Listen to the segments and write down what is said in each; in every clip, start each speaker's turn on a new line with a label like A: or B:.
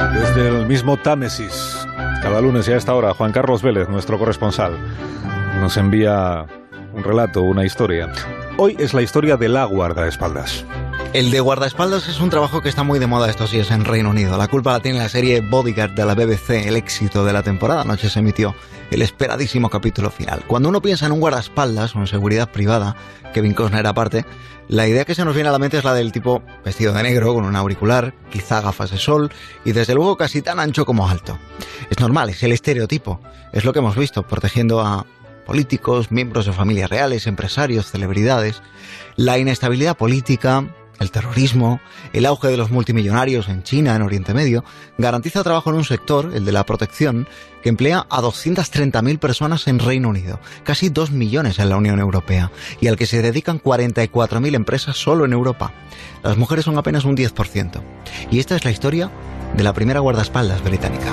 A: Desde el mismo Támesis, cada lunes y a esta hora, Juan Carlos Vélez, nuestro corresponsal, nos envía un relato, una historia. Hoy es la historia de la guardaespaldas.
B: El de guardaespaldas es un trabajo que está muy de moda estos días en Reino Unido. La culpa la tiene la serie Bodyguard de la BBC, el éxito de la temporada. Anoche se emitió el esperadísimo capítulo final. Cuando uno piensa en un guardaespaldas o en seguridad privada, Kevin Costner aparte, la idea que se nos viene a la mente es la del tipo vestido de negro, con un auricular, quizá gafas de sol y desde luego casi tan ancho como alto. Es normal, es el estereotipo. Es lo que hemos visto, protegiendo a políticos, miembros de familias reales, empresarios, celebridades. La inestabilidad política, el terrorismo, el auge de los multimillonarios en China, en Oriente Medio, garantiza trabajo en un sector, el de la protección, que emplea a 230.000 personas en Reino Unido, casi 2 millones en la Unión Europea, y al que se dedican 44.000 empresas solo en Europa. Las mujeres son apenas un 10%. Y esta es la historia de la primera guardaespaldas británica.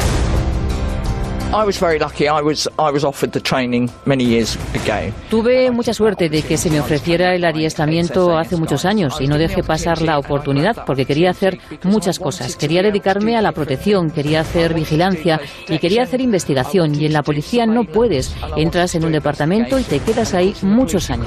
C: Tuve mucha suerte de que se me ofreciera el adiestramiento hace muchos años y no dejé pasar la oportunidad porque quería hacer muchas cosas. Quería dedicarme a la protección, quería hacer vigilancia y quería hacer investigación. Y en la policía no puedes. Entras en un departamento y te quedas ahí muchos años.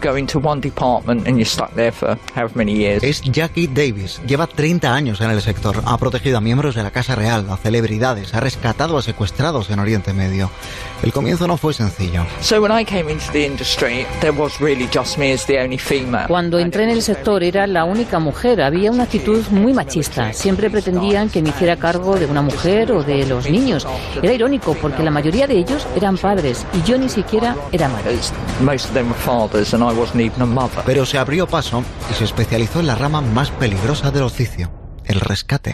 B: Es Jackie Davis. Lleva 30 años en el sector. Ha protegido a miembros de la Casa Real, a celebridades, ha rescatado a secuestrados en Oriente Medio. El comienzo no fue sencillo.
C: Cuando entré en el sector era la única mujer. Había una actitud muy machista. Siempre pretendían que me hiciera cargo de una mujer o de los niños. Era irónico porque la mayoría de ellos eran padres y yo ni siquiera era madre.
B: Pero se abrió paso y se especializó en la rama más peligrosa del oficio, el rescate.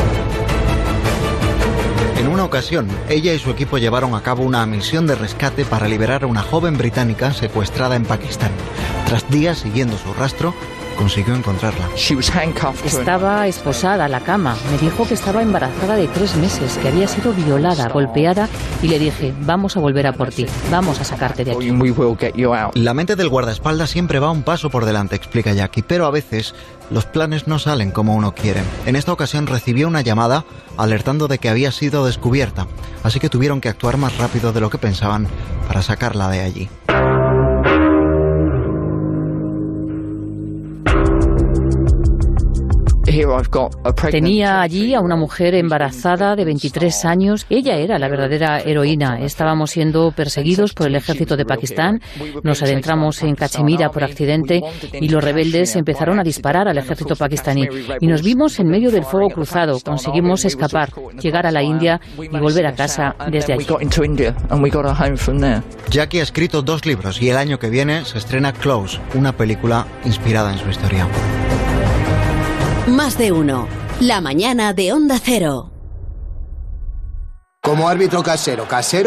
B: En una ocasión, ella y su equipo llevaron a cabo una misión de rescate para liberar a una joven británica secuestrada en Pakistán. Tras días siguiendo su rastro, consiguió encontrarla.
C: Estaba esposada a la cama. Me dijo que estaba embarazada de 3 meses, que había sido violada, golpeada, y le dije, vamos a volver a por ti, vamos a sacarte de aquí.
B: La mente del guardaespaldas siempre va un paso por delante, explica Jackie, pero a veces los planes no salen como uno quiere. En esta ocasión recibió una llamada alertando de que había sido descubierta, así que tuvieron que actuar más rápido de lo que pensaban para sacarla de allí.
C: Tenía allí a una mujer embarazada de 23 años. Ella era la verdadera heroína. Estábamos siendo perseguidos por el ejército de Pakistán. Nos adentramos en Cachemira por accidente y los rebeldes empezaron a disparar al ejército pakistaní. Y nos vimos en medio del fuego cruzado. Conseguimos escapar, llegar a la India y volver a casa desde allí.
B: Jackie ha escrito 2 libros y el año que viene se estrena Close, una película inspirada en su historia.
D: Más de uno. La mañana de Onda Cero.
E: Como árbitro casero.